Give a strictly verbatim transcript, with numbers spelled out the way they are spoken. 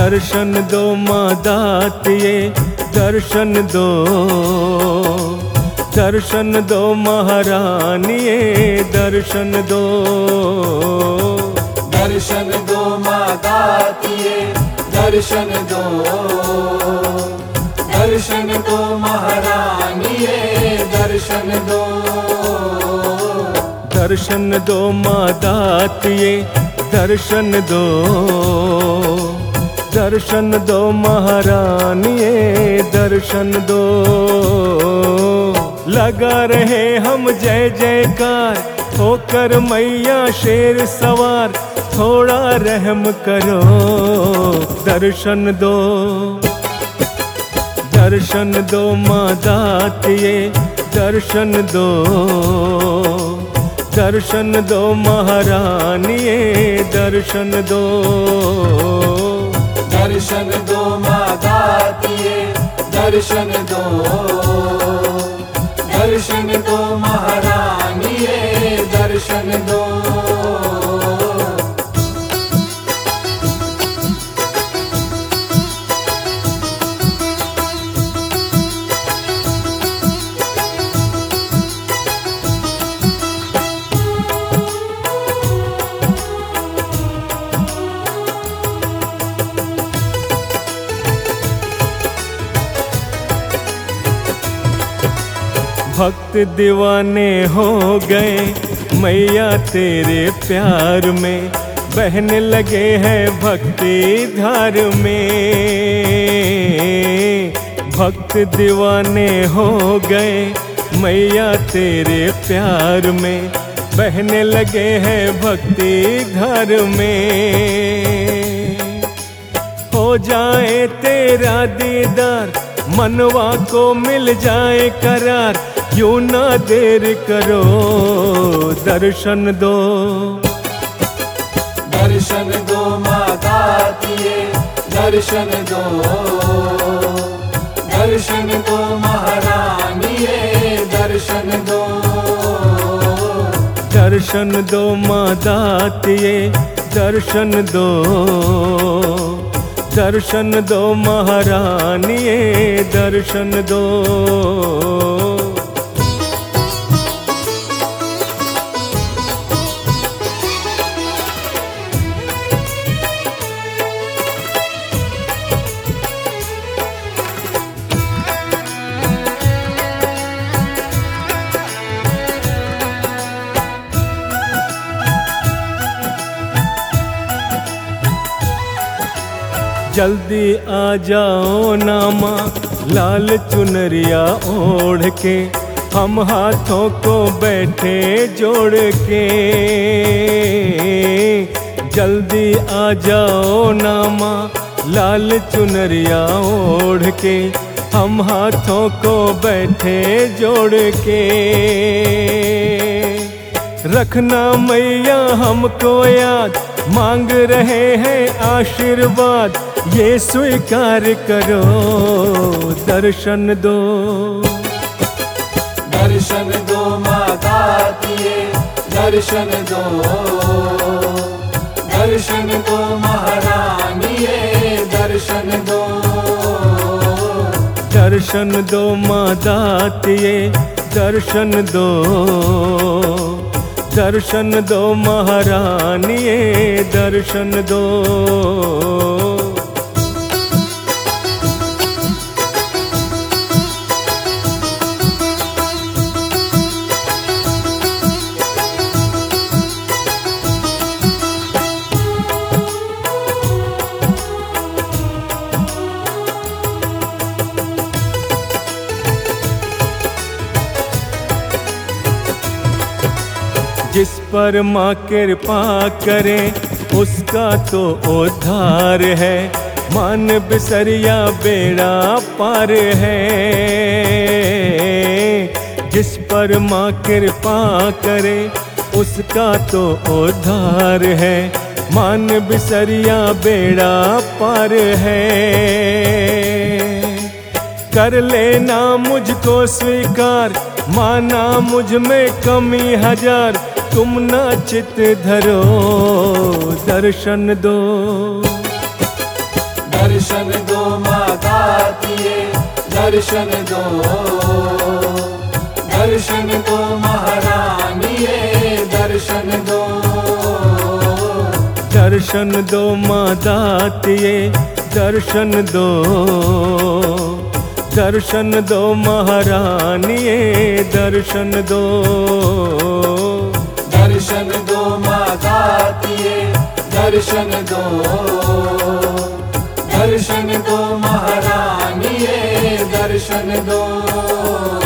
दर्शन दो माँ दातिये दर्शन दो, दर्शन दो महारानिये दर्शन दो। दर्शन दो माँ दातिये दर्शन दो, दर्शन दो महारानिये दर्शन दो। दर्शन दो माँ दातिये दर्शन दो, दर्शन दो महारानिये दर्शन दो। लगा रहे हम जय जयकार होकर मैया शेर सवार, थोड़ा रहम करो दर्शन दो। दर्शन दो माँ दातिये दर्शन दो, दर्शन दो महारानिये दर्शन दो। दर्शन दो माँ दातिये दर्शन दो, दर्शन दो महारानिये दर्शन दो। भक्त दीवाने हो गए मैया तेरे प्यार में, बहने लगे हैं भक्ति धार में। भक्त दीवाने हो गए मैया तेरे प्यार में, बहने लगे हैं भक्ति धार में। हो जाए तेरा दीदार मनवा को मिल जाए करार, यूं ना देर करो दर्शन दो। दर्शन दो माँ दातिये दर्शन दो, दर्शन दो महारानिये दर्शन दो। दर्शन दो माँ दातिये दर्शन दो, दर्शन दो महारानिये दर्शन दो। जल्दी आ जाओ ना माँ लाल चुनरिया ओढ़ के, हम हाथों को बैठे जोड़ के। जल्दी आ जाओ ना माँ लाल चुनरिया ओढ़ के, हम हाथों को बैठे जोड़ के। रखना मैया हमको याद, मांग रहे हैं आशीर्वाद, ये स्वीकार करो दर्शन दो। दर्शन दो माँ दातिये दर्शन दो, दर्शन दो महारानिये दर्शन दो। दर्शन दो माँ दातिये दर्शन दो, दर्शन दो महारानिये दर्शन दो। जिस पर माँ कृपा करे उसका तो उद्धार है, मान बिसरिया बेड़ा पार है। जिस पर माँ कृपा करे उसका तो उद्धार है, मान बिसरिया बेड़ा पार है। कर लेना मुझको स्वीकार, माना मुझ में कमी हजार, तुम ना चित धरो दर्शन दो। गातिए दर्शन दो, दर्शन दो महारानिए दर्शन दो, दर्शन दो माँ दातिए दर्शन दो, दर्शन दो महारानिए दर्शन दो, दर्शन दो माँ गातिए दर्शन दो, दर्शन दो महारानिए दर्शन दो।